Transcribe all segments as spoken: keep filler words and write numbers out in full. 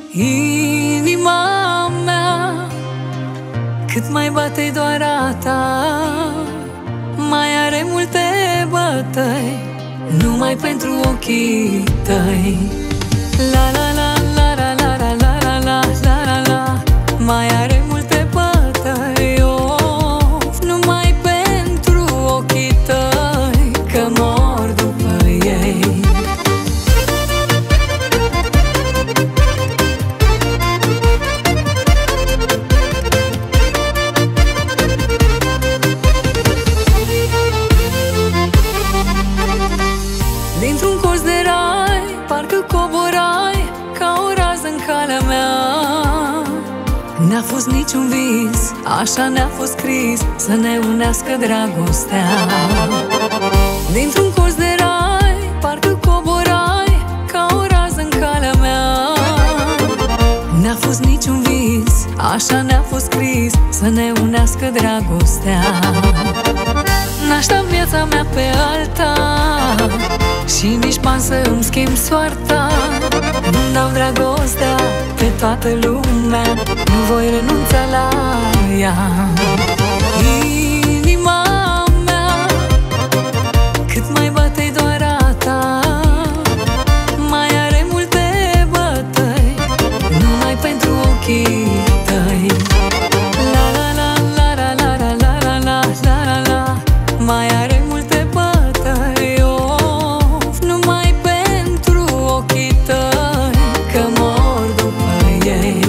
Inima mea, cât mai bate doar a ta, mai are multe bătăi, numai pentru ochii tăi. La la la la la la la la la la la la. Mai are multe bătăi, oh, numai pentru ochii tăi, că mor după ei. Dintr-un colț de rai, parcă coborai ca o rază în calea mea. N-a fost niciun vis, așa ne-a fost scris, să ne unească dragostea. Dintr-un colț de rai, parcă coborai ca o rază în calea mea. N-a fost niciun vis, așa ne-a fost scris, să ne unească dragostea. N-aștept viața mea pe alta și nici bani să îmi schimb soarta. Nu-mi dau dragostea pe toată lumea, nu voi renunța la ea. Inima mea, cât mai bate doar a ta, mai are multe bătăi, numai pentru ochii tăi. La la la la la la la la la la la la. Mai are multe bătăi, oh, numai pentru ochii tăi, că mor după ei.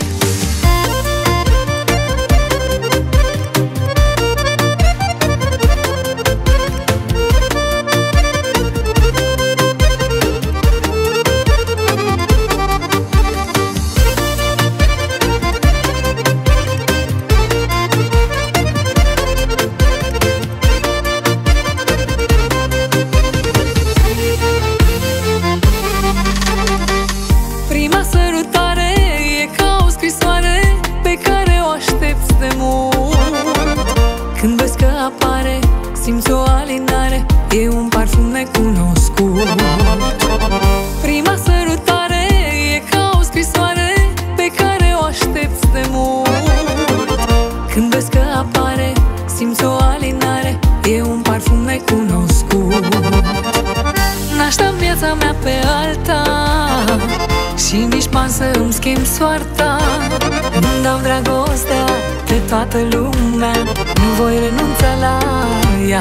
Prima sărutare e ca o scrisoare pe care o aștepți de mult. Când vezi că apare, simți o alinare, e un parfum necunoscut. Prima sărutare e ca o scrisoare pe care o aștepți de mult. Când vezi că apare, simți o alinare, e un parfum necunoscut. N-aștept viața mea pe alta și nici bani să îmi schimb soarta. Nu-mi dau dragostea pe toată lumea, nu voi renunța la ea.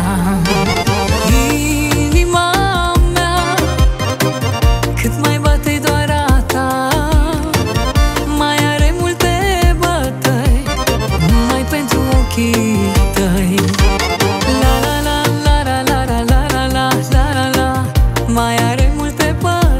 Inima mea, cât mai bate doar a ta, mai are multe bătăi, numai pentru ochii